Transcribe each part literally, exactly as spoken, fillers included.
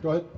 Go ahead.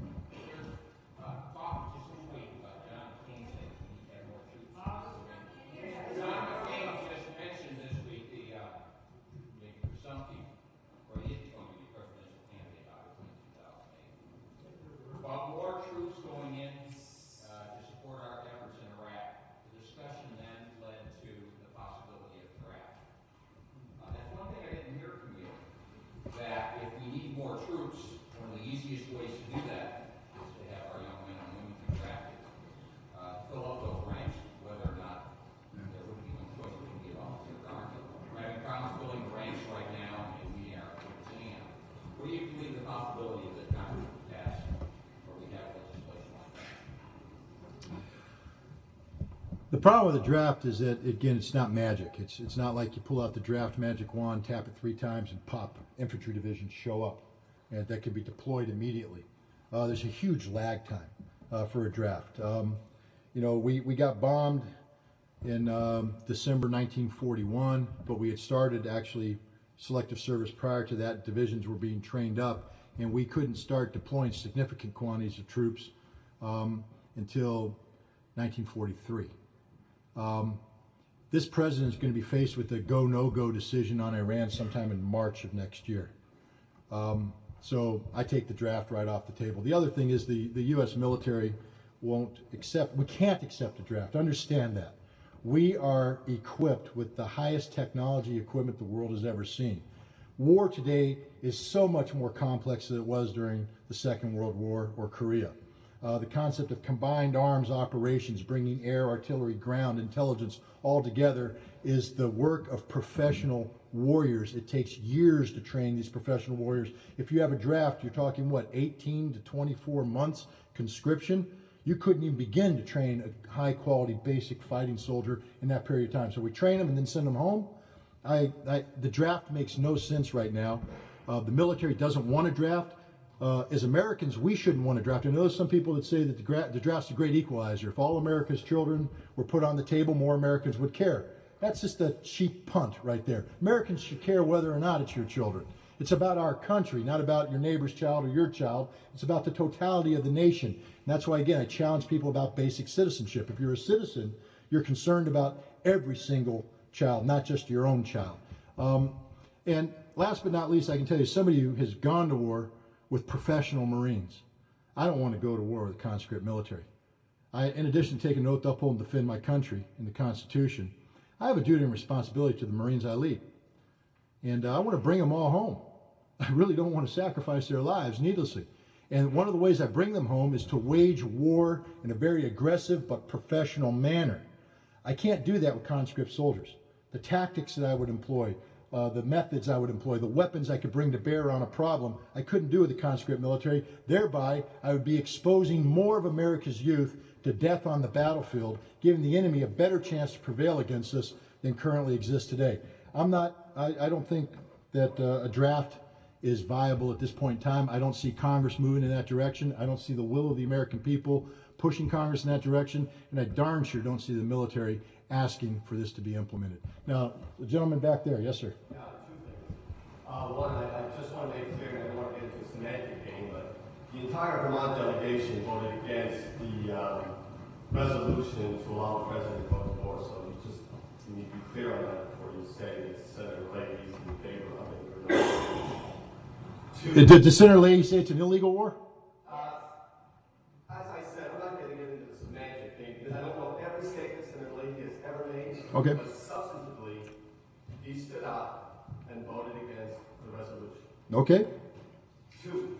The problem with the draft is that, again, it's not magic. It's it's not like you pull out the draft magic wand, tap it three times, and pop, infantry divisions show up, and that can be deployed immediately. Uh, there's a huge lag time uh, for a draft. Um, you know, we, we got bombed in um, December nineteen forty-one, but we had started actually selective service prior to that. Divisions were being trained up, and we couldn't start deploying significant quantities of troops um, until nineteen forty-three. Um, this president is going to be faced with a go, no go decision on Iran sometime in March of next year. Um, so I take the draft right off the table. The other thing is the, the U S military won't accept, we can't accept a draft. Understand that. We are equipped with the highest technology equipment the world has ever seen. War today is so much more complex than it was during the Second World War or Korea. Uh, the concept of combined arms operations, bringing air, artillery, ground, intelligence all together, is the work of professional warriors. It takes years to train these professional warriors. If you have a draft, you're talking, what, eighteen to twenty-four months conscription? You couldn't even begin to train a high-quality basic fighting soldier in that period of time. So we train them and then send them home. I, I, the draft makes no sense right now. Uh, the military doesn't want to draft. Uh, as Americans, we shouldn't want to draft. I know there's some people that say that the, gra- the draft's a great equalizer. If all America's children were put on the table, more Americans would care. That's just a cheap punt right there. Americans should care whether or not it's your children. It's about our country, not about your neighbor's child or your child. It's about the totality of the nation. And that's why, again, I challenge people about basic citizenship. If you're a citizen, you're concerned about every single child, not just your own child. Um, and last but not least, I can tell you, somebody who has gone to war with professional Marines. I don't want to go to war with the conscript military. I, in addition to taking an oath to uphold and defend my country and the Constitution, I have a duty and responsibility to the Marines I lead. And uh, I want to bring them all home. I really don't want to sacrifice their lives needlessly. And one of the ways I bring them home is to wage war in a very aggressive but professional manner. I can't do that with conscript soldiers. The tactics that I would employ, Uh, the methods I would employ, the weapons I could bring to bear on a problem, I couldn't do with the conscript military. Thereby, I would be exposing more of America's youth to death on the battlefield, giving the enemy a better chance to prevail against us than currently exists today. I'm not, I, I don't think that uh, a draft is viable at this point in time. I don't see Congress moving in that direction. I don't see the will of the American people pushing Congress in that direction, and I darn sure don't see the military asking for this to be implemented. Now, the gentleman back there, yes, sir. Yeah, two things. Uh, one, I, I just want to make clear, and I don't want to get into a semantic game, but the entire Vermont delegation voted against the um, resolution to allow the president to go to war. So you just you need to be clear on that before you say that Senator Leahy is in favor of it or not. Two, Did the Senator Leahy say it's an illegal war? Okay. But substantively, he stood up and voted against the resolution. Okay. Two.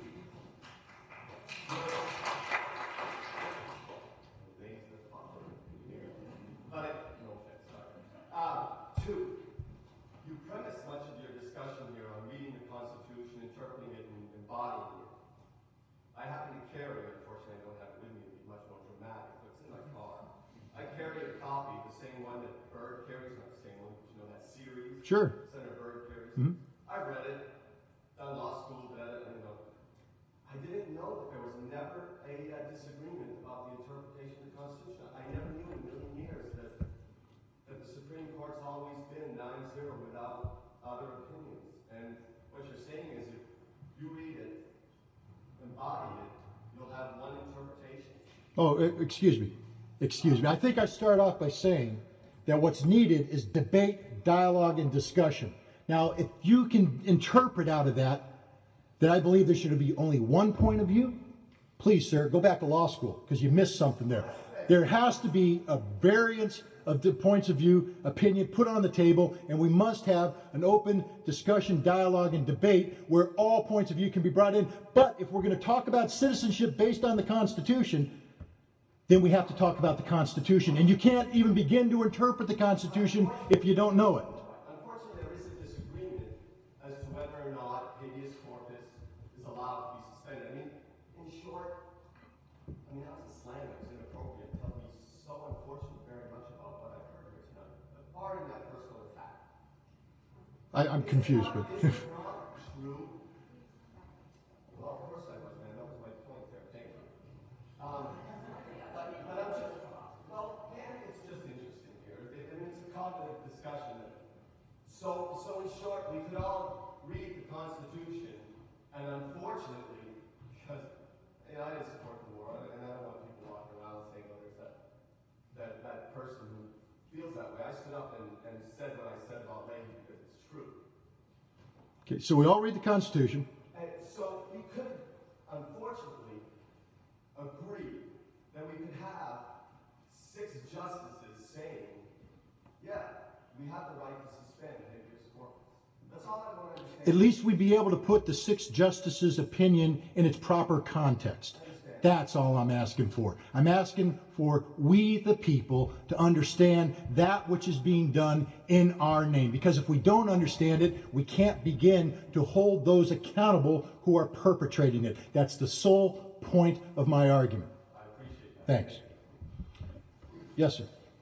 But, no offense, sorry. Uh, two, you premise much of your discussion here on reading the Constitution, interpreting it, and embodying it. I happen to carry, unfortunately I don't have it with me, it'd be much more dramatic, but it's in my car. I carry a copy, the same one that Byrd carries, not the same one, but you know that series? Sure. Senator Byrd carries. Mm-hmm. I read it, done law school, read it, and you know, I didn't know that there was never a uh, disagreement about the interpretation of the Constitution. I never knew in a million years that, that the Supreme Court's always been nine zero without other opinions. And what you're saying is if you read it and embody it, you'll have one interpretation. Oh, e- excuse me. Excuse me. I think I start off by saying that what's needed is debate, dialogue, and discussion. Now, if you can interpret out of that that I believe there should be only one point of view, please, sir, go back to law school because you missed something there. There has to be a variance of the points of view, opinion put on the table, and we must have an open discussion, dialogue, and debate where all points of view can be brought in. But if we're going to talk about citizenship based on the Constitution, then we have to talk about the Constitution. And you can't even begin to interpret the Constitution if you don't know it. Unfortunately, there is a disagreement as to whether or not habeas corpus is allowed to be suspended. I mean, in short, I mean, that was a slam. It was inappropriate. Tell me so unfortunate very much about what I've heard here tonight. But pardon that personal attack. I, I'm confused, but Is it not true? Well, of course I was, man. That was my point there. Thank you. Um, but, but I'm just, well, man, it's just interesting here. It, I mean, it's a cognitive discussion. So, so in short, we could all read the Constitution, and unfortunately, because you know, I didn't support the war, and I don't want people walking around saying, "Oh, there's that that that person who feels that way." I stood up and, and said what I said about Leahy because it's true. okay, so we all read the Constitution. And so we could, unfortunately, agree that we could have six justices saying, "Yeah, we have the right to suspend habeas corpus." That's all I want to understand. At least we'd be able to put the six justices' opinion in its proper context. That's all I'm asking for. I'm asking for we, the people, to understand that which is being done in our name. Because if we don't understand it, we can't begin to hold those accountable who are perpetrating it. That's the sole point of my argument. I appreciate that. Thanks. Yes, sir.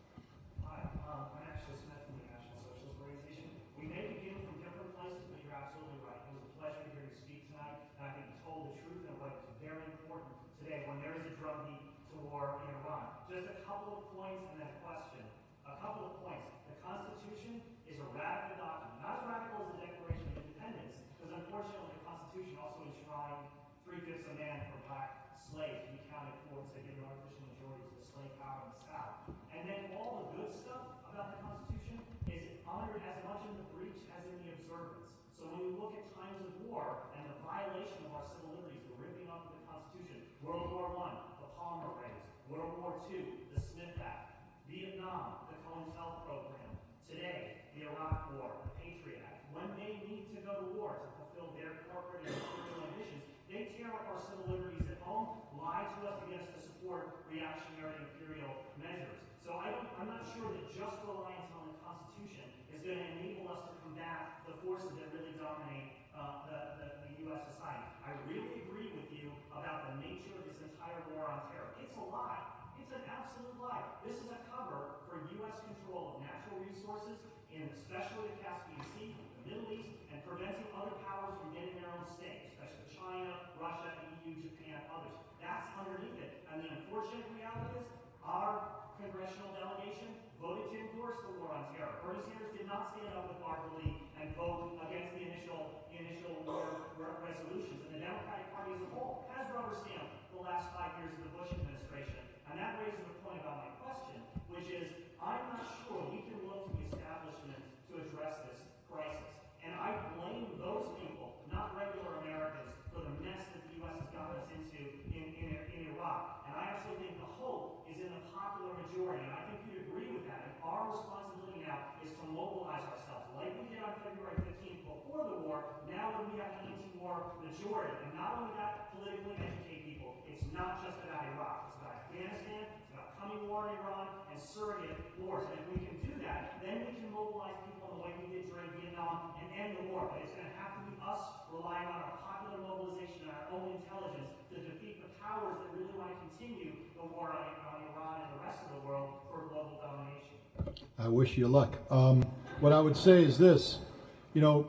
Hi, um, I'm Ashley Smith from the National Socialist Organization. We may begin from different places, but you're absolutely right. It was a pleasure to hear you speak tonight, and I think you told the truth and what is very important today when there is a drumbeat to war in Iran. Just a couple of points and then a question. A couple of points. The Constitution is a radical document, not as radical as the Declaration of Independence, because unfortunately the Constitution also enshrined three-fifths of man for black slaves to be counted for to give an artificial majority to the slave power in the South. And then all the good stuff about the Constitution is honored as much in the breach as in the observance. So when we look at times of war and the violation of our civil liberties, the ripping up of the Constitution, World War One, the Palmer Raids, World War Two, the Smith Act, Vietnam, the COINTEL program, today, the Iraq War, the Patriot Act, when they need to go to war to fulfill their corporate and imperial ambitions, they tear up our civil liberties at home, lie to us to get us to support reactionary imperial measures. So I don't, I'm not sure that just reliance on the Constitution is going to enable us to combat the forces that really dominate uh, the, the, the U S society. I really agree with you about the nature of this entire war on terror. It's a lie. It's an absolute lie. This is a cover for U S control of natural resources, in especially the Caspian Sea, the Middle East, and preventing other powers from getting their own stake, especially China, Russia, E U, Japan, others. That's underneath it. And the unfortunate reality is our congressional delegation voted to endorse the war on terror. Bernie Sanders did not stand up with Barbara Lee and vote against the initial the initial war resolutions. And the Democratic Party as a whole has rubber stamped the last five years of the Bush administration. And that raises the point about my question, which is, I'm not sure we can look to the establishment to address this crisis. And I blame those people, not regular Americans, for the mess that the U S has gotten us into in, in, in Iraq. And I actually think the hope is in the popular majority. And I think you'd agree with that. And our responsibility now is to mobilize ourselves, like we did on February fifteenth before the war, now when we have an anti-war majority. And not only that, politically educate people. It's not just about Iraq. It's about Afghanistan, it's about coming war in Iran, and surrogate wars. And if we can do that, then we can mobilize people in the way we did during Vietnam and end the war. But it's going to have to be us relying on our popular mobilization and our own intelligence to defeat the powers that really want to continue the war on, on Iran and the rest of the world for global domination. I wish you luck. Um, what I would say is this, you know,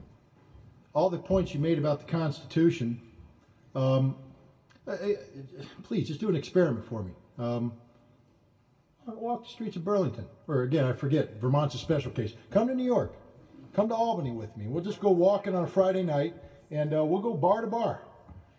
all the points you made about the Constitution, um, I, I, please just do an experiment for me. Um, walk the streets of Burlington, or again, I forget, Vermont's a special case. Come to New York. Come to Albany with me. We'll just go walking on a Friday night, and uh, we'll go bar to bar.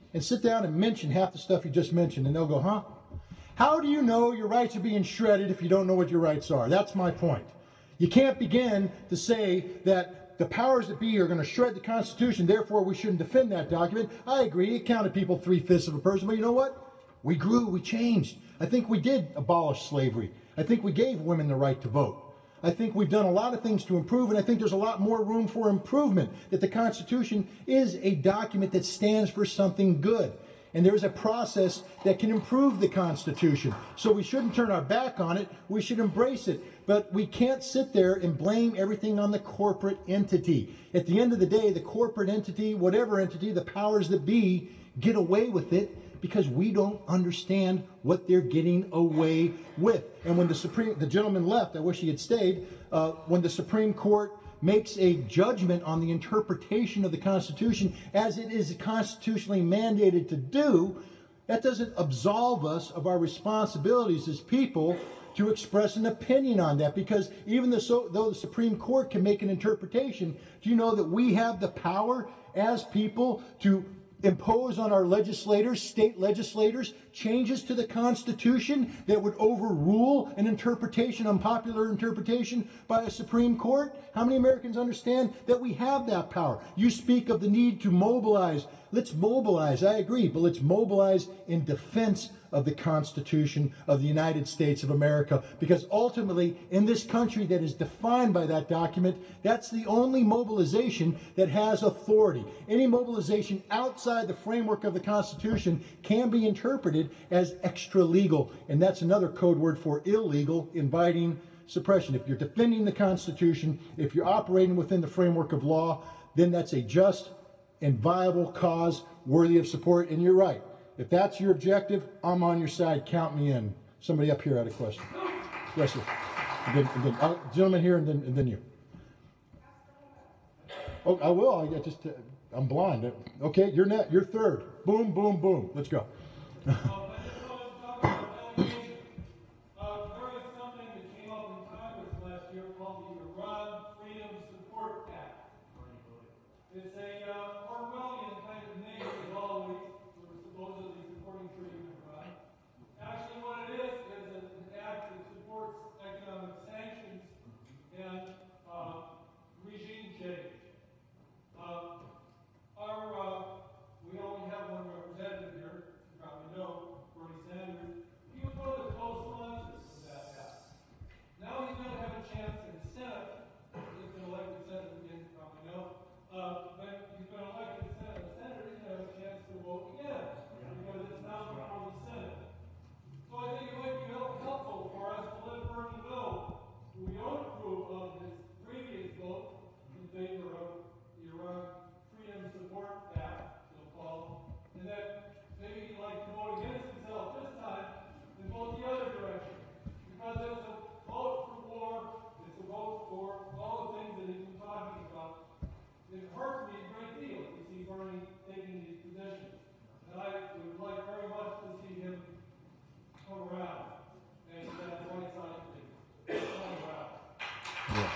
and sit down and mention half the stuff you just mentioned, and they'll go, huh? How do you know your rights are being shredded if you don't know what your rights are? That's my point. You can't begin to say that the powers that be are going to shred the Constitution, therefore we shouldn't defend that document. I agree, it counted people three-fifths of a person, but you know what? We grew, we changed. I think we did abolish slavery. I think we gave women the right to vote. I think we've done a lot of things to improve, and I think there's a lot more room for improvement, that the Constitution is a document that stands for something good. And there's a process that can improve the Constitution. So we shouldn't turn our back on it. We should embrace it. But we can't sit there and blame everything on the corporate entity. At the end of the day, the corporate entity, whatever entity, the powers that be, get away with it because we don't understand what they're getting away with. And when the Supreme, the gentleman left, I wish he had stayed, uh, when the Supreme Court makes a judgment on the interpretation of the Constitution as it is constitutionally mandated to do, that doesn't absolve us of our responsibilities as people to express an opinion on that. Because even the, so, though the Supreme Court can make an interpretation, do you know that we have the power as people to impose on our legislators, state legislators, changes to the Constitution that would overrule an interpretation, unpopular interpretation by a Supreme Court? How many Americans understand that we have that power? You speak of the need to mobilize. Let's mobilize, I agree, but let's mobilize in defense of the Constitution of the United States of America, because ultimately in this country that is defined by that document, that's the only mobilization that has authority. Any mobilization outside the framework of the Constitution can be interpreted as extra legal, and that's another code word for illegal, inviting suppression. If you're defending the Constitution, if you're operating within the framework of law, then that's a just and viable cause worthy of support, and you're right. If that's your objective, I'm on your side. Count me in. Somebody up here had a question. Yes, sir. And then, and then, uh, gentleman here, and then, and then you. Oh, I will. I just, uh, I'm blind. Okay, you're net. You're third. Boom, boom, boom. Let's go. It's a uh, Orwellian kind of name, as always, for supposedly supporting freedom of Iran. Actually, what it is, is an act that supports economic sanctions and uh, regime change. Uh, our, uh, we only have one representative here, you probably know, Bernie Sanders. He was one of the co-sponsors of that act. Now he's going to have a chance in the Senate. He's been elected Senate again, you probably know. Uh, but he's been elected Senate. Senator, he's going to have a chance to vote again, because it's now before the Senate. So I think it might be helpful for us to let Bernie know we don't approve of his previous vote in favor of the Iran Freedom Support Act, so-called, and that maybe he'd like to vote against himself this time and vote the other direction. Because it's a vote for war, it's a vote for all the things that he's been talking about. It hurts me a great deal to see Bernie taking these positions. And I would like very much to see him come around and uh, right side of things. Come around. Yeah.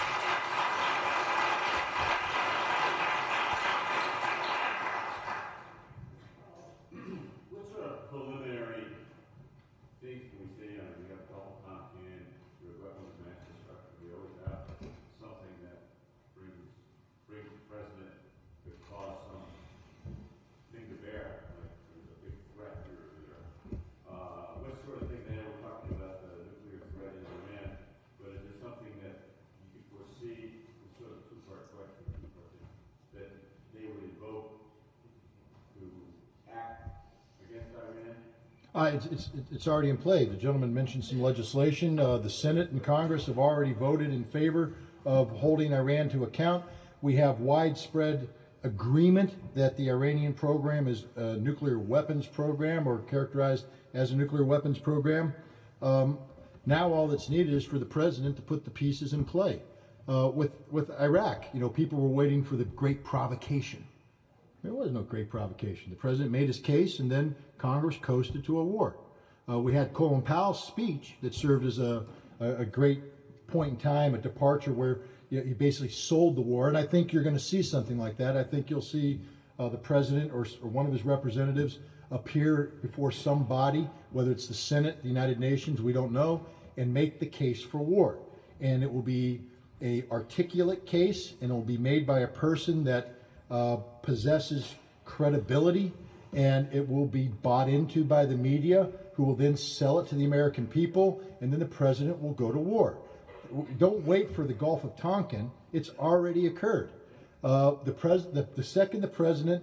What sort of preliminary things can we say on it? We have double content, we have weapons of mass destruction, we always have something that brings brings the president could cause some thing to bear, like there's a big threat here or there. Uh, what sort of thing, they were talking about the nuclear threat in Iran, but is there something that you could foresee, it's sort of a two-part question, two-part thing, that they would invoke to act against Iran? Uh, it's, it's, it's already in play. The gentleman mentioned some legislation. Uh, the Senate and Congress have already voted in favor of holding Iran to account. We have widespread agreement that the Iranian program is a nuclear weapons program, or characterized as a nuclear weapons program. Um, now all that's needed is for the president to put the pieces in play. Uh, with, with Iraq, you know, people were waiting for the great provocation. There was no great provocation. The president made his case, and then Congress coasted to a war. Uh, we had Colin Powell's speech that served as a, a, a great point in time, a departure where you know, he basically sold the war. And I think you're going to see something like that. I think you'll see uh, the president or, or one of his representatives appear before some body, whether it's the Senate, the United Nations, we don't know, and make the case for war. And it will be a articulate case, and it will be made by a person that uh, possesses credibility, and it will be bought into by the media, who will then sell it to the American people, and then the president will go to war. Don't wait for the Gulf of Tonkin. It's already occurred. Uh, the, pres the, the second the president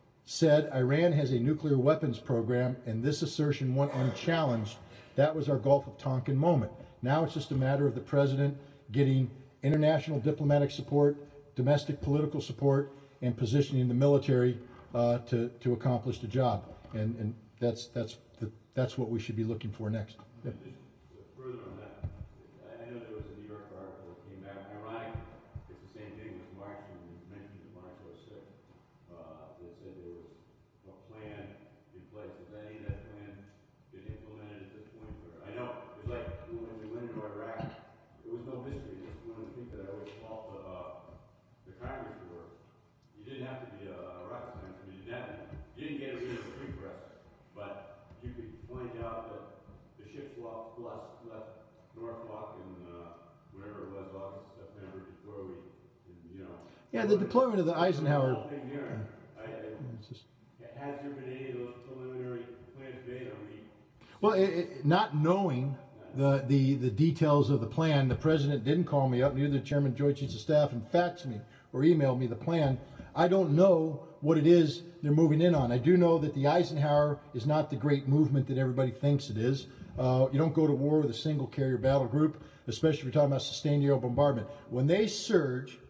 said Iran has a nuclear weapons program, and this assertion went unchallenged, that was our Gulf of Tonkin moment. Now it's just a matter of the president getting international diplomatic support, domestic political support, and positioning the military uh, to, to accomplish the job. And, and that's, that's, the, that's what we should be looking for next. Yeah. Just further on that, I know there was a New York article that came out, ironic, it's the same thing with March, when you mentioned the March oh six, uh, that said there was a plan in place. Has any of that plan been implemented at this point? Or, I know, it's like when we went into Iraq, it was no mystery. This is one of the things that I always fault the, uh, the Congress for. You didn't have to be a, a rocket scientist. You didn't have to. You didn't get it rid of the free press, but you could find out that the ships left, left, left Norfolk and uh, whatever it was, August, September, before we, you know. Yeah, the deployment of the Eisenhower. The whole thing there, I, I, It's just, has there been any of those preliminary plans made? Are we? well, it, it, not knowing the, the, the details of the plan, the president didn't call me up, neither did Chairman Joint Chiefs of Staff, and faxed me or emailed me the plan. I don't know what it is they're moving in on. I do know that the Eisenhower is not the great movement that everybody thinks it is. Uh, you don't go to war with a single carrier battle group, especially if you're talking about sustained aerial bombardment. When they surge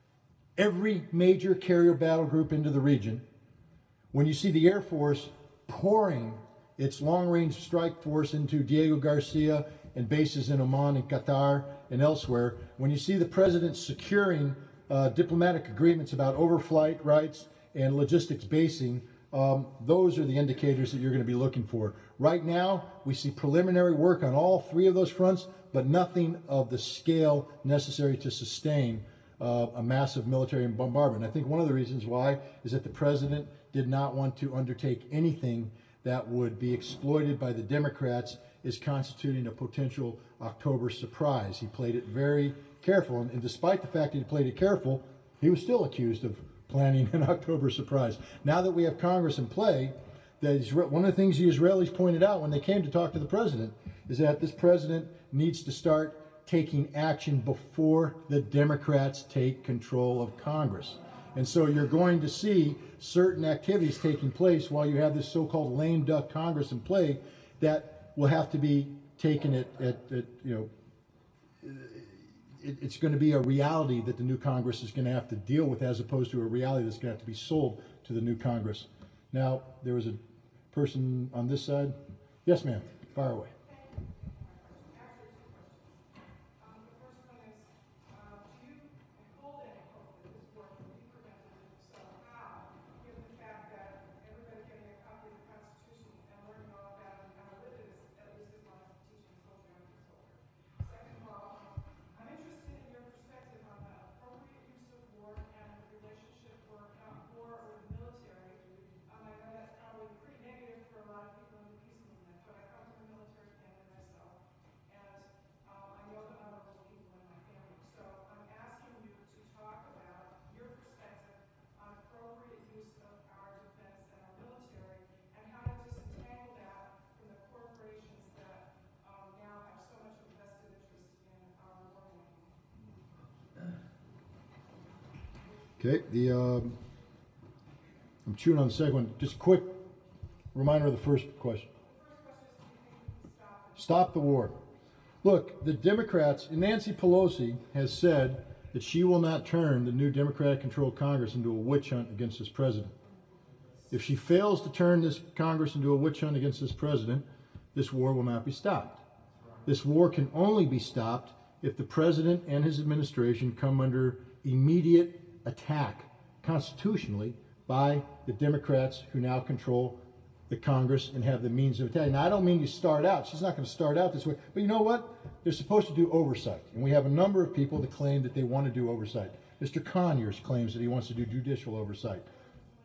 every major carrier battle group into the region, when you see the Air Force pouring its long-range strike force into Diego Garcia and bases in Oman and Qatar and elsewhere, when you see the president securing uh, diplomatic agreements about overflight rights and logistics basing, um, those are the indicators that you're going to be looking for. Right now, we see preliminary work on all three of those fronts, but nothing of the scale necessary to sustain uh, a massive military bombardment. I think one of the reasons why is that the president did not want to undertake anything that would be exploited by the Democrats as constituting a potential October surprise. He played it very careful, and, and despite the fact that he played it careful, he was still accused of planning an October surprise. Now that we have Congress in play, that Israel, one of the things the Israelis pointed out when they came to talk to the president is that this president needs to start taking action before the Democrats take control of Congress. And so you're going to see certain activities taking place while you have this so-called lame duck Congress in play that will have to be taken at, at, at you know, it, it's going to be a reality that the new Congress is going to have to deal with, as opposed to a reality that's going to have to be sold to the new Congress. Now, there was a person on this side. Yes, ma'am. Fire away. Okay, the um, I'm chewing on the second one. Just a quick reminder of the first question. Stop the war. Look, the Democrats, Nancy Pelosi has said that she will not turn the new Democratic-controlled Congress into a witch hunt against this president. If she fails to turn this Congress into a witch hunt against this president, this war will not be stopped. This war can only be stopped if the president and his administration come under immediate attack constitutionally by the Democrats who now control the Congress and have the means of attack. Now, I don't mean you start out. She's not going to start out this way. But you know what? They're supposed to do oversight. And we have a number of people that claim that they want to do oversight. Mister Conyers claims that he wants to do judicial oversight.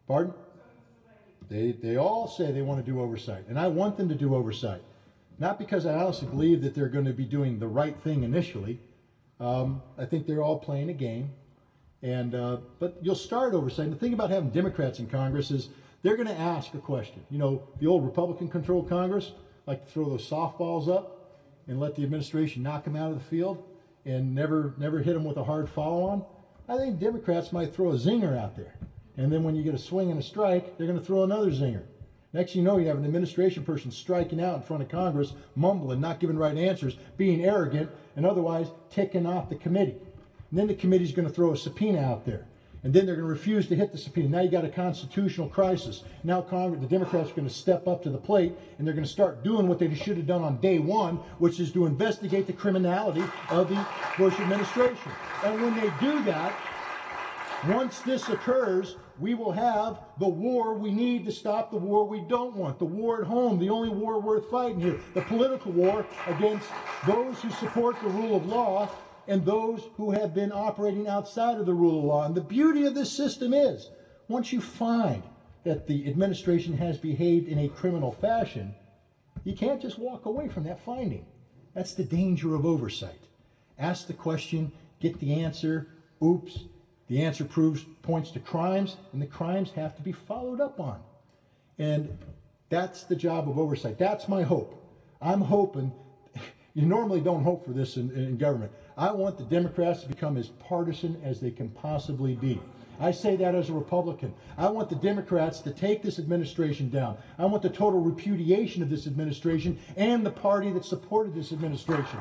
Pardon? They, they all say they want to do oversight, and I want them to do oversight. Not because I honestly believe that they're going to be doing the right thing initially. Um, I think they're all playing a game. And uh, but you'll start oversight. And the thing about having Democrats in Congress is they're going to ask a question. You know, the old Republican-controlled Congress like to throw those softballs up and let the administration knock them out of the field and never never hit them with a hard follow-on. I think Democrats might throw a zinger out there. And then when you get a swing and a strike, they're going to throw another zinger. Next thing you know, you have an administration person striking out in front of Congress, mumbling, not giving right answers, being arrogant, and otherwise ticking off the committee. And then the committee's going to throw a subpoena out there. And then they're going to refuse to hit the subpoena. Now you got a constitutional crisis. Now Congress, the Democrats are going to step up to the plate, and they're going to start doing what they should have done on day one, which is to investigate the criminality of the Bush administration. And when they do that, once this occurs, we will have the war we need to stop the war we don't want. The war at home, the only war worth fighting here. The political war against those who support the rule of law and those who have been operating outside of the rule of law. And the beauty of this system is, once you find that the administration has behaved in a criminal fashion, you can't just walk away from that finding. That's the danger of oversight. Ask the question, get the answer, oops. The answer proves, points to crimes, and the crimes have to be followed up on. And that's the job of oversight. That's my hope. I'm hoping, you normally don't hope for this in, in government. I want the Democrats to become as partisan as they can possibly be. I say that as a Republican. I want the Democrats to take this administration down. I want the total repudiation of this administration and the party that supported this administration.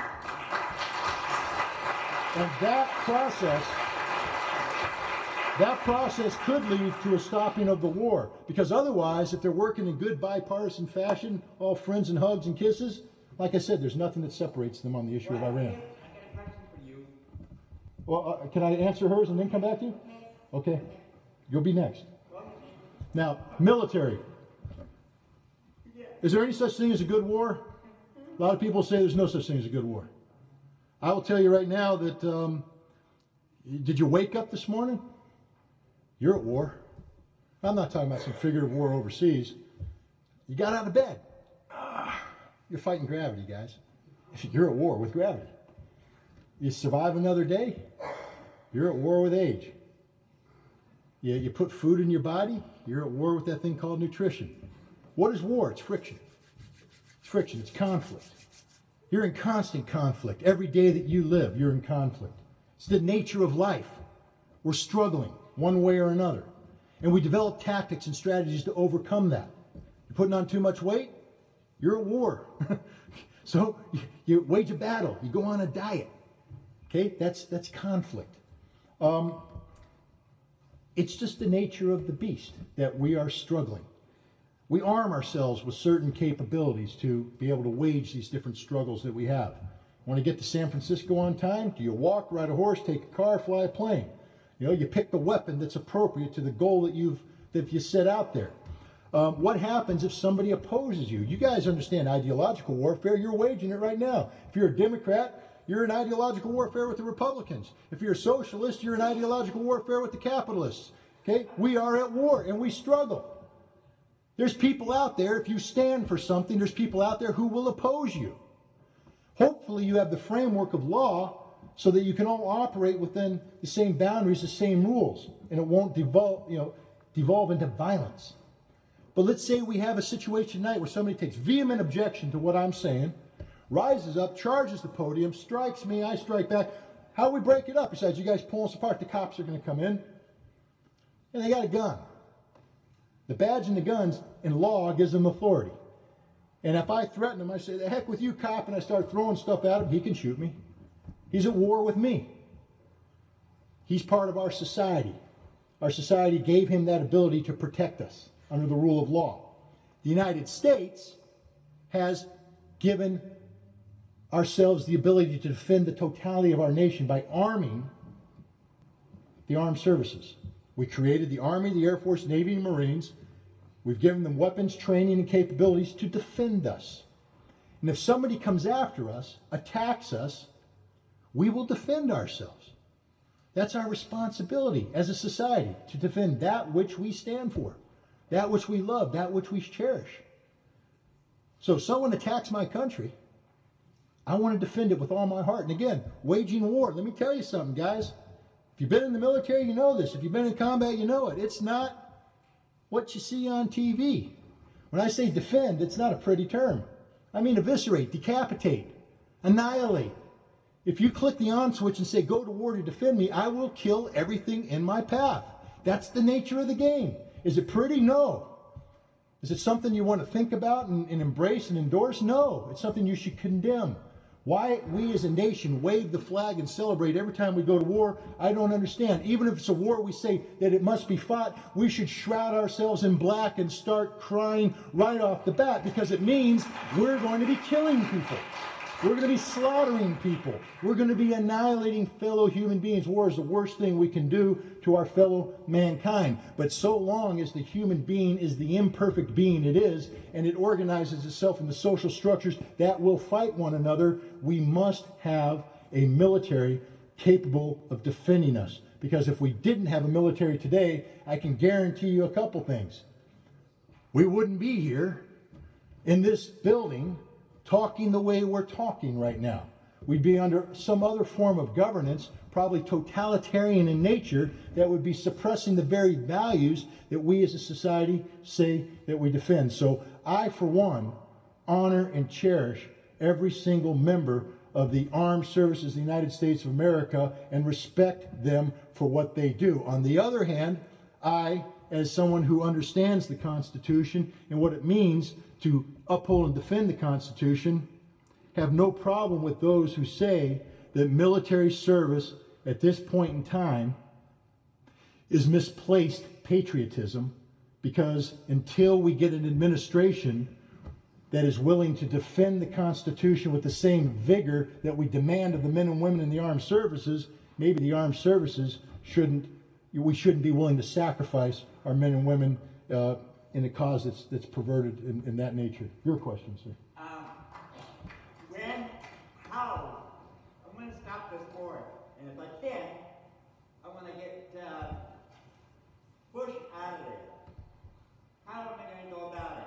And that process... That process could lead to a stopping of the war, because otherwise, if they're working in good bipartisan fashion, all friends and hugs and kisses, like I said, there's nothing that separates them on the issue of Iran. I got a question for you. Well, uh, can I answer hers and then come back to you? Okay. You'll be next. Now, military. Is there any such thing as a good war? A lot of people say there's no such thing as a good war. I will tell you right now that, um, did you wake up this morning? You're at war. I'm not talking about some figurative war overseas. You got out of bed. Ah, you're fighting gravity, guys. You're at war with gravity. You survive another day. You're at war with age. You, you put food in your body. You're at war with that thing called nutrition. What is war? It's friction. It's friction. It's conflict. You're in constant conflict. Every day that you live, you're in conflict. It's the nature of life. We're struggling one way or another. And we develop tactics and strategies to overcome that. You're putting on too much weight, you're at war. So you, you wage a battle, you go on a diet. Okay, that's, that's conflict. Um, it's just the nature of the beast that we are struggling. We arm ourselves with certain capabilities to be able to wage these different struggles that we have. Want to get to San Francisco on time? Do you walk, ride a horse, take a car, fly a plane? You know, you pick the weapon that's appropriate to the goal that you've that you set out there. Um, what happens if somebody opposes you? You guys understand ideological warfare. You're waging it right now. If you're a Democrat, you're in ideological warfare with the Republicans. If you're a socialist, you're in ideological warfare with the capitalists. Okay? We are at war and we struggle. There's people out there, if you stand for something, there's people out there who will oppose you. Hopefully you have the framework of law so that you can all operate within the same boundaries, the same rules, and it won't devolve, you know, devolve into violence. But let's say we have a situation tonight where somebody takes vehement objection to what I'm saying, rises up, charges the podium, strikes me, I strike back. How do we break it up? Besides, you guys pull us apart, the cops are going to come in, and they got a gun. The badge and the guns in law gives them authority. And if I threaten him, I say, the heck with you, cop, and I start throwing stuff at him, he can shoot me. He's at war with me. He's part of our society. Our society gave him that ability to protect us under the rule of law. The United States has given ourselves the ability to defend the totality of our nation by arming the armed services. We created the Army, the Air Force, Navy, and Marines. We've given them weapons, training, and capabilities to defend us. And if somebody comes after us, attacks us, we will defend ourselves. That's our responsibility as a society, to defend that which we stand for, that which we love, that which we cherish. So if someone attacks my country, I want to defend it with all my heart. And again, waging war. Let me tell you something, guys. If you've been in the military, you know this. If you've been in combat, you know it. It's not what you see on T V. When I say defend, it's not a pretty term. I mean eviscerate, decapitate, annihilate. If you click the on switch and say, go to war to defend me, I will kill everything in my path. That's the nature of the game. Is it pretty? No. Is it something you want to think about and, and embrace and endorse? No. It's something you should condemn. Why we as a nation wave the flag and celebrate every time we go to war, I don't understand. Even if it's a war we say that it must be fought, we should shroud ourselves in black and start crying right off the bat, because it means we're going to be killing people. We're going to be slaughtering people. We're going to be annihilating fellow human beings. War is the worst thing we can do to our fellow mankind. But so long as the human being is the imperfect being it is, and it organizes itself into social structures that will fight one another, we must have a military capable of defending us. Because if we didn't have a military today, I can guarantee you a couple things. We wouldn't be here in this building talking the way we're talking right now. We'd be under some other form of governance, probably totalitarian in nature, that would be suppressing the very values that we as a society say that we defend. So I, for one, honor and cherish every single member of the armed services of the United States of America and respect them for what they do. On the other hand, I, as someone who understands the Constitution and what it means to uphold and defend the Constitution, have no problem with those who say that military service at this point in time is misplaced patriotism, because until we get an administration that is willing to defend the Constitution with the same vigor that we demand of the men and women in the armed services, maybe the armed services shouldn't, we shouldn't be willing to sacrifice our men and women uh, in a cause that's, that's perverted in, in that nature. Your question, sir. Um, when, how, I'm going to stop this war, and if I can, I want to get uh, Bush out of there. How am I going to go about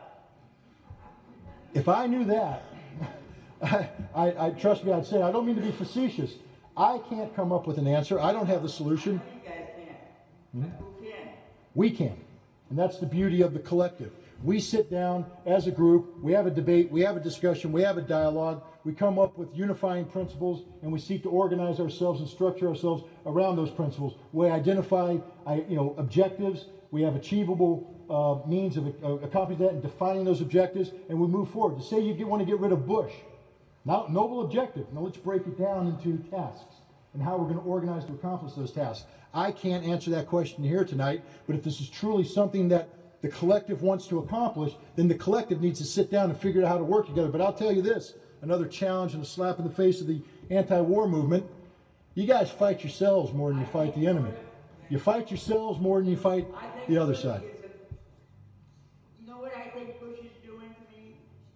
it? If I knew that, I, I, I trust me, I'd say, I don't mean to be facetious. I can't come up with an answer. I don't have the solution. You guys can. Hmm? But who can? We can. And that's the beauty of the collective. We sit down as a group, we have a debate, we have a discussion, we have a dialogue, we come up with unifying principles, and we seek to organize ourselves and structure ourselves around those principles. We identify you know, objectives, we have achievable uh, means of uh, accomplishing that and defining those objectives, and we move forward. To say you get, want to get rid of Bush, now, noble objective. Now let's break it down into tasks and how we're going to organize to accomplish those tasks. I can't answer that question here tonight, but if this is truly something that the collective wants to accomplish, then the collective needs to sit down and figure out how to work together. But I'll tell you this, another challenge and a slap in the face of the anti-war movement, you guys fight yourselves more than you fight the enemy. You fight yourselves more than you fight the other side. You know what I think Bush is doing to me?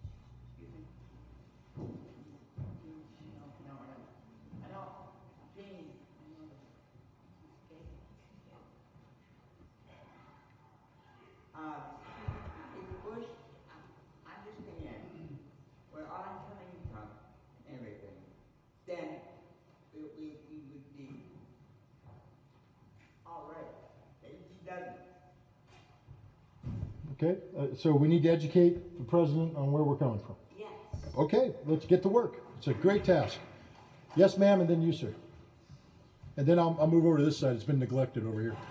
No, no, I don't. Gene, Uh, if Bush uh, understand where I'm coming from, everything, then we, we, we would be all right. He doesn't. Okay, uh, so we need to educate the president on where we're coming from. Yes. Okay, let's get to work. It's a great task. Yes, ma'am, and then you, sir. And then I'll, I'll move over to this side. It's been neglected over here.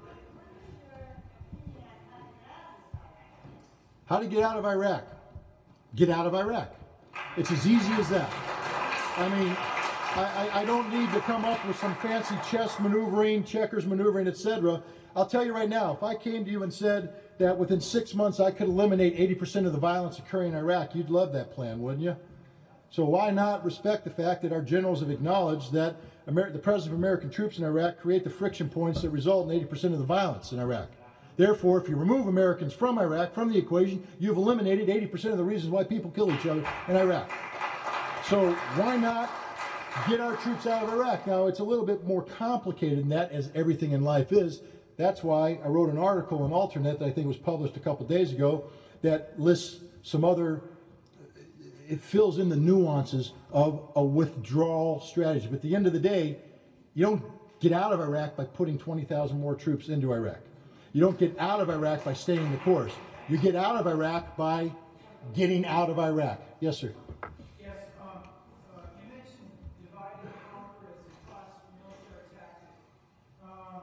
How to get out of Iraq? Get out of Iraq. It's as easy as that. I mean, I, I, I don't need to come up with some fancy chess maneuvering, checkers maneuvering, et cetera. I'll tell you right now, if I came to you and said that within six months I could eliminate eighty percent of the violence occurring in Iraq, you'd love that plan, wouldn't you? So why not respect the fact that our generals have acknowledged that Amer- the presence of American troops in Iraq create the friction points that result in eighty percent of the violence in Iraq. Therefore, if you remove Americans from Iraq, from the equation, you've eliminated eighty percent of the reasons why people kill each other in Iraq. So why not get our troops out of Iraq. Now, it's a little bit more complicated than that, as everything in life is. That's why I wrote an article in Alternet that I think was published a couple days ago that lists some other, it fills in the nuances of a withdrawal strategy. But at the end of the day, you don't get out of Iraq by putting twenty thousand more troops into Iraq. You don't get out of Iraq by staying the course. You get out of Iraq by getting out of Iraq. Yes, sir. Yes, um, uh, you mentioned divide and conquer as a classic military tactic. Um,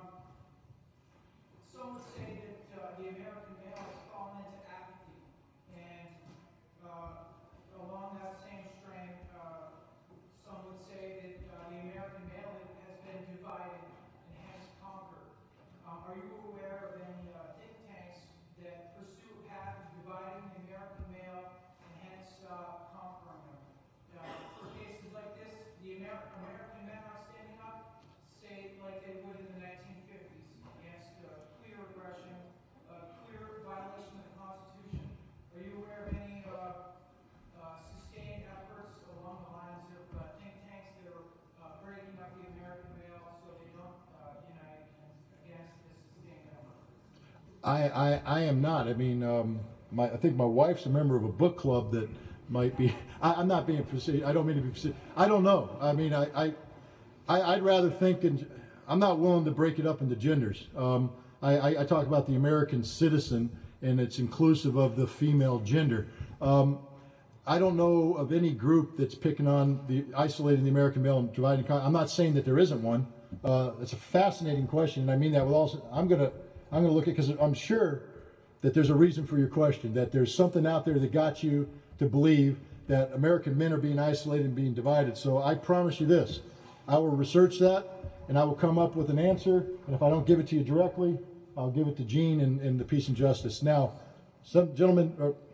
some would say that uh, the American male has fallen into apathy, and uh, along that same strain, uh, some would say that uh, the American male has been divided and hence conquered. Um, are you aware of any uh, think tanks that pursue a path of dividing the American male and hence uh, conquering them? Uh, for cases like this, the Amer American men are standing up, say like they would in the nineteen fifties, against uh, clear aggression, uh, clear violation of the Constitution. Are you aware of any uh, uh, sustained efforts along the lines of uh, think tanks that are uh, breaking up the American male so they don't uh, unite against this sustained effort? I, I, I am not. I mean, um, my, I think my wife's a member of a book club that might be. I, I'm not being facetious. I don't mean to be facetious. I don't know. I mean, I, I, I I'd rather think, and I'm not willing to break it up into genders. Um, I, I, I talk about the American citizen, and it's inclusive of the female gender. Um, I don't know of any group that's picking on the isolating the American male and dividing. I'm not saying that there isn't one. Uh, it's a fascinating question, and I mean that with also. I'm gonna. I'm going to look at, because I'm sure that there's a reason for your question, that there's something out there that got you to believe that American men are being isolated and being divided. So I promise you this, I will research that and I will come up with an answer. And if I don't give it to you directly, I'll give it to Gene and, and the Peace and Justice. Now, some gentlemen,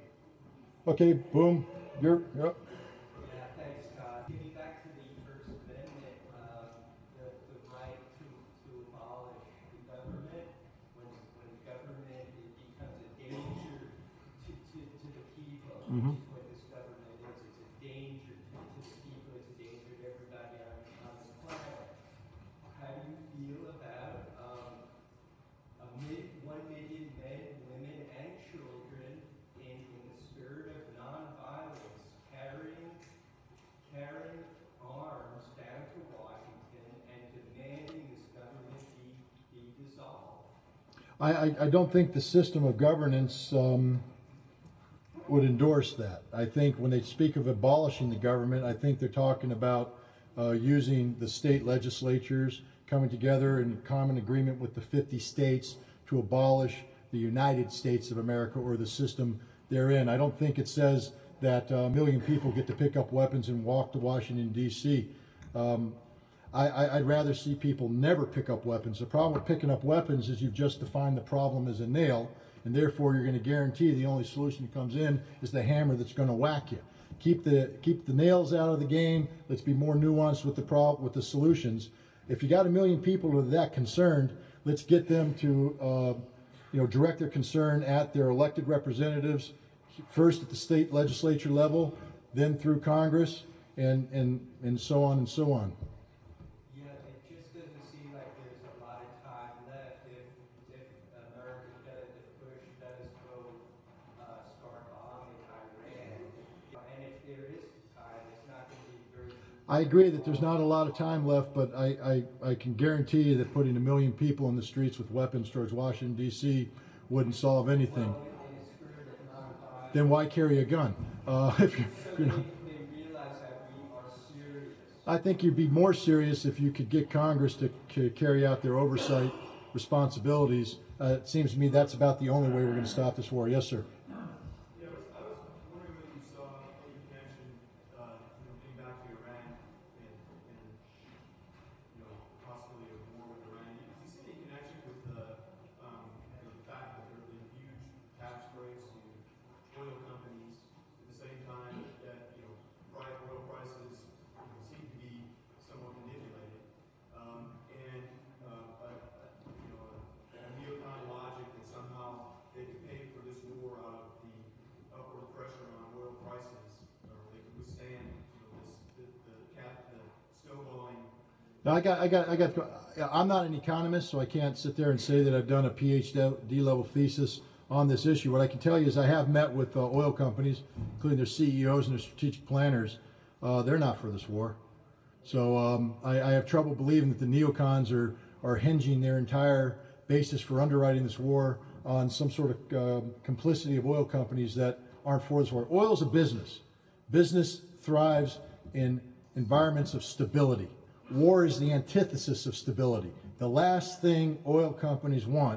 uh, okay, boom, you're, yep. Yeah, thanks, Scott. Getting back to the First Amendment, um, the, the right to, to abolish the government, when, when government it becomes a danger to, to, to the people, Mhm. which is what this government is. It's a danger to, to the people, it's a danger to everybody on, on the planet. How do you feel about um, a mid, one million men, women, and children in, in the spirit of nonviolence carrying, carrying arms down to Washington and demanding this government be, be dissolved? I, I, I don't think the system of governance um, would endorse that. I think when they speak of abolishing the government, I think they're talking about uh, using the state legislatures coming together in common agreement with the fifty states to abolish the United States of America or the system therein. I don't think it says that uh, a million people get to pick up weapons and walk to Washington, D C Um, I, I, I'd rather see people never pick up weapons. The problem with picking up weapons is you've just defined the problem as a nail, and therefore you're going to guarantee the only solution that comes in is the hammer that's going to whack you. Keep the keep the nails out of the game. Let's be more nuanced with the prob with the solutions. If you got a million people who are that concerned, let's get them to uh, you know direct their concern at their elected representatives, first at the state legislature level, then through Congress, and and and so on and so on. Yeah, it just doesn't seem like there's a lot of time left if, if America does, if Bush does go uh, start bombing Iran. And if there is time, it's not going to be very. I agree that there's not a lot of time left, but I, I, I can guarantee you that putting a million people in the streets with weapons towards Washington, D C wouldn't solve anything. Well, in the spirit of nonviolence, Then why carry a gun? Uh, if you, so you know, they, they realize that we are serious. I think you'd be more serious if you could get Congress to c- carry out their oversight responsibilities. Uh, it seems to me that's about the only way we're going to stop this war. Yes, sir. Yeah, I was, I was wondering what you saw, any connection, uh, you know, getting back to Iran and, and, you know, possibly a war with Iran. Did you see any connection with the, um, the fact that there have been huge tax breaks on oil companies at the same time that, you know, pri- oil prices you know, seem to be somewhat manipulated? Um, and, uh, a, a, you know, a, a neocon logic that somehow they could pay for this war out of Now, I got, I got, I got. I'm not an economist, so I can't sit there and say that I've done a PhD level thesis on this issue. What I can tell you is I have met with uh, oil companies, including their C E Os and their strategic planners. Uh, they're not for this war. So um, I, I have trouble believing that the neocons are, are hinging their entire basis for underwriting this war on some sort of uh, complicity of oil companies that aren't for this war. Oil is a business. Business thrives in environments of stability. War is the antithesis of stability. The last thing oil companies want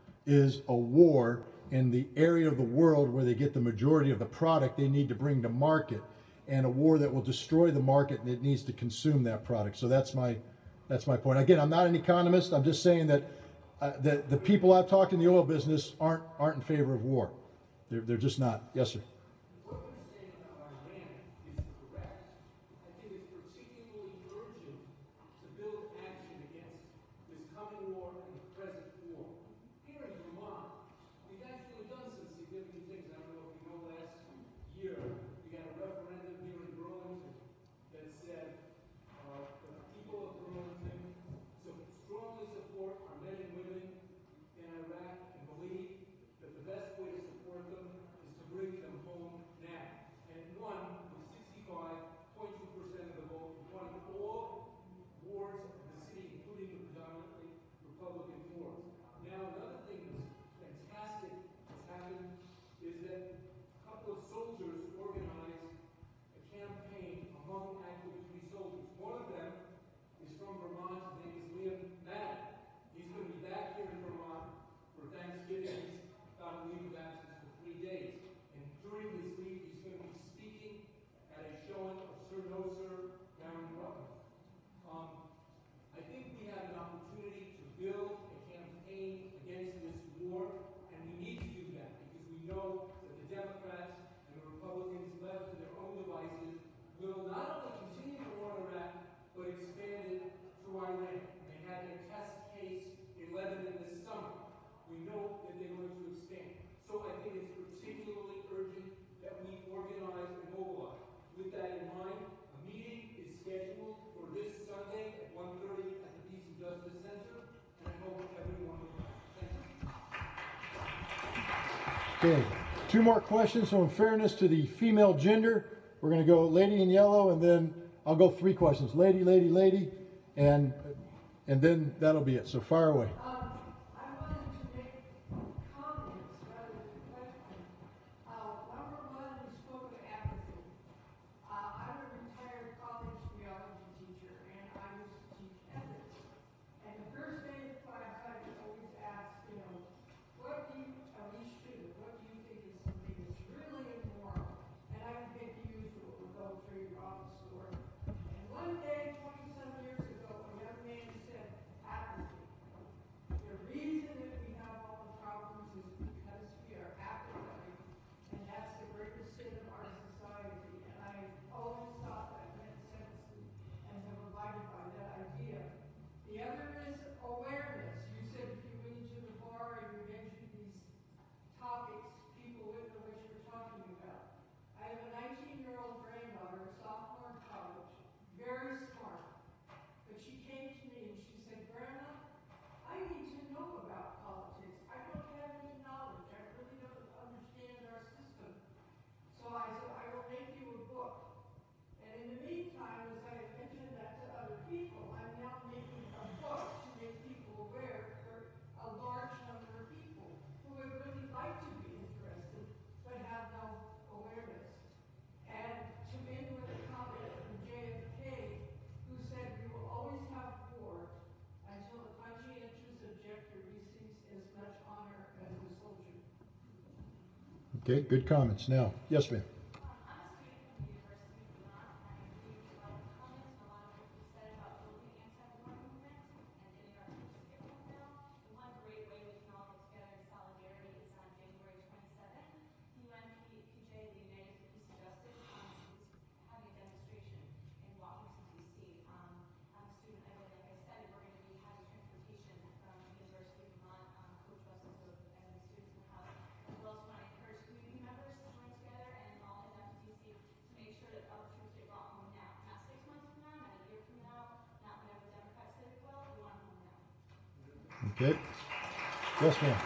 is a war in the area of the world where they get the majority of the product they need to bring to market, and a war that will destroy the market and it needs to consume that product. So that's my that's my point. Again, I'm not an economist. I'm just saying that uh, that the people I've talked in the oil business aren't aren't in favor of war. They're they're just not. Yes, sir. What you're saying about Iran is correct. I think it's particularly urgent to build action against this coming war and the present war. Here in Vermont, we've actually done some significant things. I don't know if you know, last year we got a referendum here in Burlington that said uh, the people of Burlington so strongly support our men and women in Iraq and believe that the best way to support them is to bring them home now. And it won with sixty-five point two percent of the vote. It won all wards of the city, including the predominantly Republican wards. Now, another thing that's fantastic that's happened is that a couple of soldiers organized a campaign among active duty soldiers. One of them is from Vermont. His name is Liam Madden. He's going to be back here in Vermont for Thanksgiving. He's got a leave of absence for three days. And during his leave, he's going to be speaking at a showing of Sir No Sir down in Rutland. Um, I think we have an opportunity to build a campaign against this war, and we need to do that because we know that the Democrats and the Republicans left to their own devices will not only continue the war in Iraq, but expand it to Iran. They had their test case in Lebanon this summer. We know that they're going to expand. So I think it's particularly urgent that we organize and mobilize. With that in mind, a meeting is scheduled for this Sunday at one thirty at the Peace and Justice Center, and I hope everyone will come. Thank you. Okay. Two more questions. So in fairness to the female gender, we're going to go lady in yellow, and then I'll go three questions. Lady, lady, lady, and and then that'll be it. So fire away. Um, I wanted to make comments rather than questions. Uh, number one, you spoke of apathy. Uh, I'm a retired college theology teacher, and I used to teach ethics. And the first day of class, I would always ask, you know, what do you, at least student, what do you think is something that's really immoral? And I would get the usual, would go through your office door. And one day, twenty-some years ago, a young man said, apathy. The reason that we have all the problems is because we are apathetic, and that's the greatest sin of our society. And I always thought that meant sense and have abided by that idea. The other is awareness. You said if you went into the bar and you mentioned these topics, people wouldn't know what you're talking about. I have a nineteen-year-old granddaughter, sophomore in college, very smart. But she came to me and she said, Grandma, I need to know about politics. I don't have any knowledge. I really don't understand our system. So I said, I will make you a book. And in the meantime, as I had mentioned that to other people, I'm now making a book to make people aware for a large number of people who would really like to be interested but have no awareness. And to end with a comment from J F K, who said we will always have war until the conscientious objector receives as much honor as the soldier. Okay, good comments. Now, yes, ma'am. I'm a student from the University of Vermont, and I agree with a lot of the comments and a lot of what you said about building anti-war movement and getting our troops to get home now. And one great way we can all get together in solidarity is on January twenty-seventh. The U N P J, the United for Peace and Justice, um, is having a demonstration in Washington, D C. Um, I'm a student, and like I said, we're going to be having transportation from the University of Vermont, um, coach buses of, and the students in the house, as well as want to encourage community members to join together and all Okay? Yes, ma'am.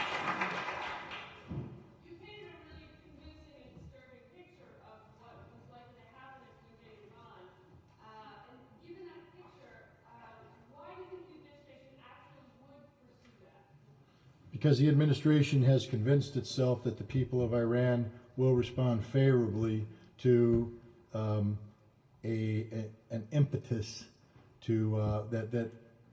You painted a really convincing and disturbing picture of what was likely to happen if you invaded Iran. Uh, and given that picture, uh, why do you think the administration actually would pursue that? Because the administration has convinced itself that the people of Iran will respond favorably to um, a, a an impetus to uh, that that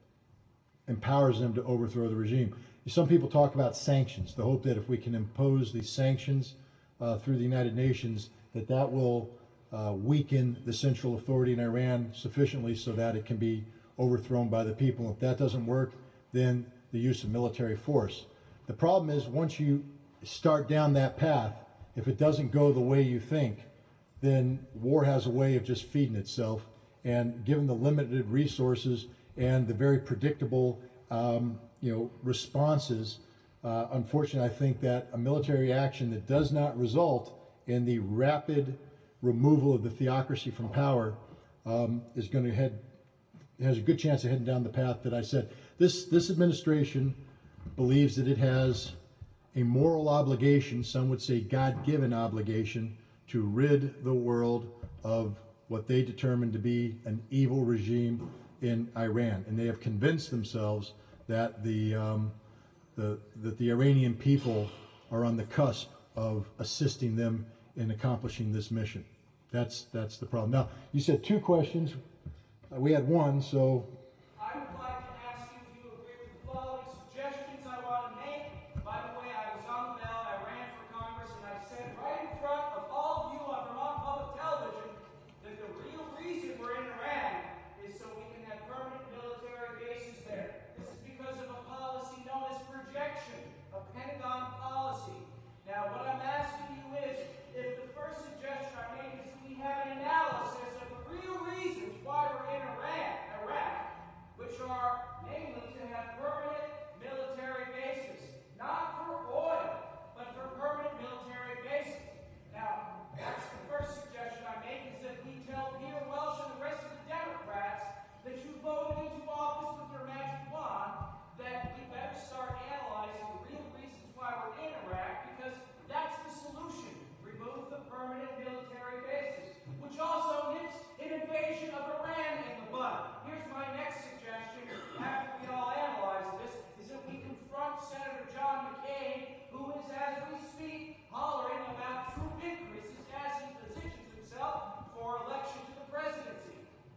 empowers them to overthrow the regime. Some people talk about sanctions, the hope that if we can impose these sanctions uh, through the United Nations, that that will uh, weaken the central authority in Iran sufficiently so that it can be overthrown by the people. If that doesn't work, then the use of military force. The problem is, once you start down that path, if it doesn't go the way you think, then war has a way of just feeding itself. And given the limited resources and the very predictable um, you know, responses, uh, unfortunately, I think that a military action that does not result in the rapid removal of the theocracy from power um, is going to head, has a good chance of heading down the path that I said. This, this administration believes that it has a moral obligation, some would say God-given obligation, to rid the world of what they determine to be an evil regime in Iran. And they have convinced themselves that the, um, the, that the Iranian people are on the cusp of assisting them in accomplishing this mission. That's, that's the problem. Now, you said two questions. Uh, we had one, so... I would like to ask you if you agree with the following suggestions I want to make. By the way, I was on the ballot, I ran for Congress, and I said right in front of all of you on Vermont Public Television that the real reason we're in Iran is so we can have permanent military bases there. This is because of a policy known as projection, a Pentagon policy. Now, what I'm asking you is, if the first suggestion I make is that we have an analysis of the real reasons why we're in Iran, Iraq, which are namely to have permanent military bases, not for oil, but for permanent military bases. Now, that's the first suggestion I make, is that we tell Peter Welch and the rest of the Democrats that you voted into office with your magic wand, that we better start analyzing the real reasons why we're in Iraq, because that's the solution. Remove the permanent military bases, which also nips an invasion of Iran in the bud. Here's my next suggestion, after we all analyze this, is that we confront Senator John McCain, who is, as we speak, hollering about troop increases as he positions himself for election to the presidency.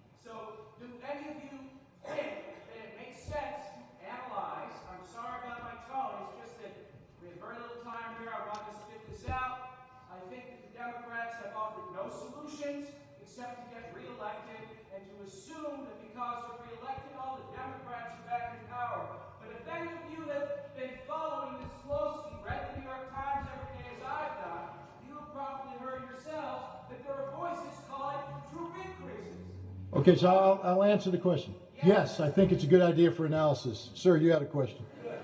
So, do any of you think that it makes sense to analyze? I'm sorry about my tone, it's just that we have very little time here, I want to spit this out. I think that the Democrats have offered no solutions except to get reelected and to assume that because they're reelected, all the Democrats are back in power. But if any of you have been following this closely, read the New York Times every day as I've done, you have probably heard yourselves that there are voices calling for troop increases. Okay, so I'll, I'll answer the question. Yes, I think it's a good idea for analysis. Sir, you had a question.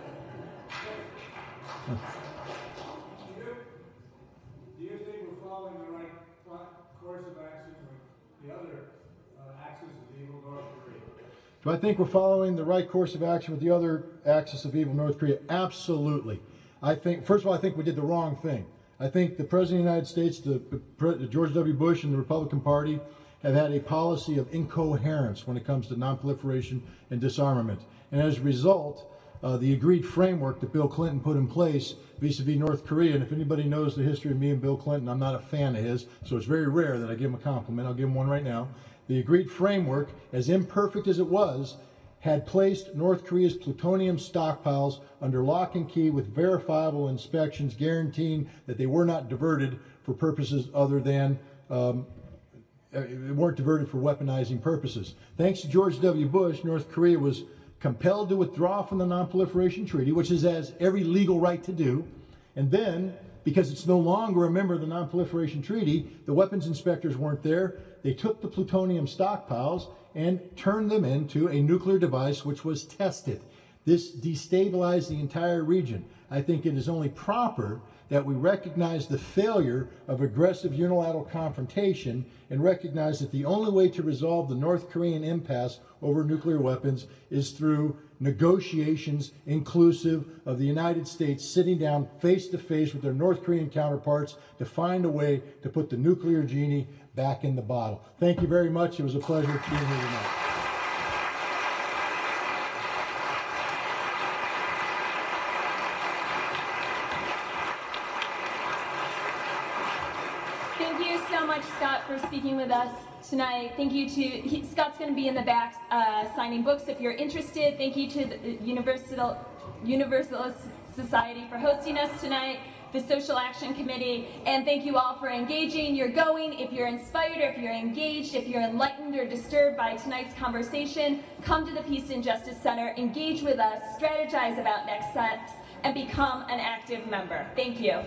Do you think we're following the right course of action with the other uh, axis of evil, North Korea? Do I think we're following the right course of action with the other axis of evil, North Korea? Absolutely. I think, first of all, I think we did the wrong thing. I think the President of the United States, the, the George W. Bush and the Republican Party have had a policy of incoherence when it comes to nonproliferation and disarmament. And as a result, uh, the agreed framework that Bill Clinton put in place vis-a-vis North Korea, and if anybody knows the history of me and Bill Clinton, I'm not a fan of his, so it's very rare that I give him a compliment. I'll give him one right now. The agreed framework, as imperfect as it was, had placed North Korea's plutonium stockpiles under lock and key with verifiable inspections guaranteeing that they were not diverted for purposes other than um, they weren't diverted for weaponizing purposes. Thanks to George W. Bush, North Korea was compelled to withdraw from the Non-Proliferation Treaty, which it has every legal right to do. And then, because it's no longer a member of the Non-Proliferation Treaty, the weapons inspectors weren't there. They took the plutonium stockpiles and turned them into a nuclear device which was tested. This destabilized the entire region. I think it is only proper that we recognize the failure of aggressive unilateral confrontation and recognize that the only way to resolve the North Korean impasse over nuclear weapons is through negotiations inclusive of the United States sitting down face to face with their North Korean counterparts to find a way to put the nuclear genie back in the bottle. Thank you very much. It was a pleasure being here tonight. Thank you so much, Scott, for speaking with us tonight. Thank you to, he, Scott's going to be in the back uh, signing books if you're interested. Thank you to the Universal, Universalist Society for hosting us tonight, the Social Action Committee, and thank you all for engaging. You're going, if you're inspired, or if you're engaged, if you're enlightened or disturbed by tonight's conversation, come to the Peace and Justice Center, engage with us, strategize about next steps, and become an active member. Thank you.